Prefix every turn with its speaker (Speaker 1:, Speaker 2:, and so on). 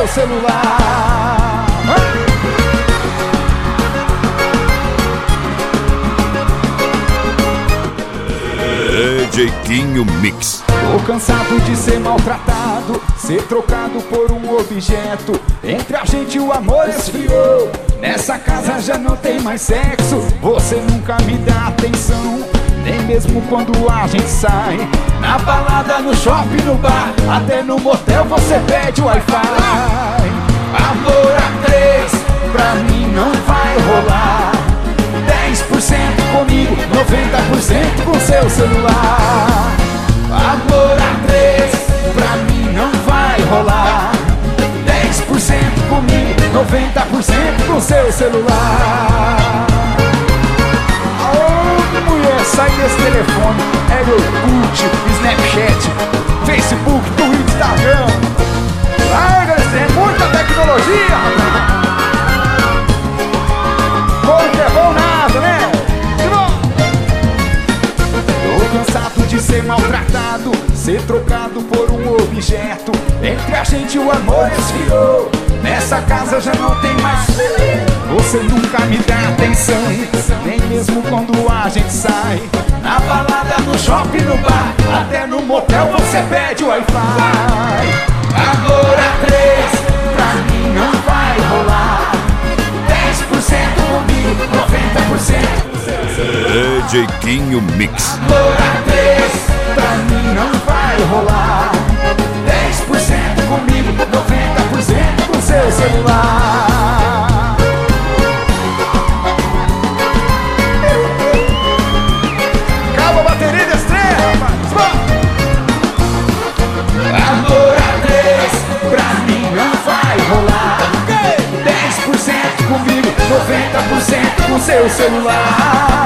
Speaker 1: seu celular.
Speaker 2: DJ Quinho Mix.
Speaker 1: Tô cansado de ser maltratado, ser trocado por um objeto. Entre a gente o amor esfriou, nessa casa já não tem mais sexo. Você nunca me dá atenção, nem mesmo quando a gente sai. Na balada, no shopping, no bar, até no motel você pede Wi-Fi. Amor a três, pra mim não vai rolar. 10% comigo, 90% com seu celular. Amor a três, pra mim não vai rolar. 10% comigo, 90% com seu celular. Aonde, mulher, sai desse telefone? É Orkut, Snapchat, Facebook, Twitter, Instagram. Larga, é muita tecnologia, rapaz. Bom que é bom nada, né? Tô cansado de ser maltratado, ser trocado por um objeto. Entre a gente o amor esfriou, nessa casa já não tem mais. Você nunca me dá atenção, nem mesmo quando a gente sai. Na balada, no shopping, no bar, até no motel você pede Wi-Fi. Amor a três, pra mim não vai rolar. 10% comigo, 90%
Speaker 2: DJ Quinho Mix.
Speaker 1: Amor a três, pra mim não vai rolar. 10% comigo, 90% com seu celular. Acaba a bateria de estrela, rapaz. Amor a três, pra mim não vai rolar. 10% comigo, 90% com seu celular.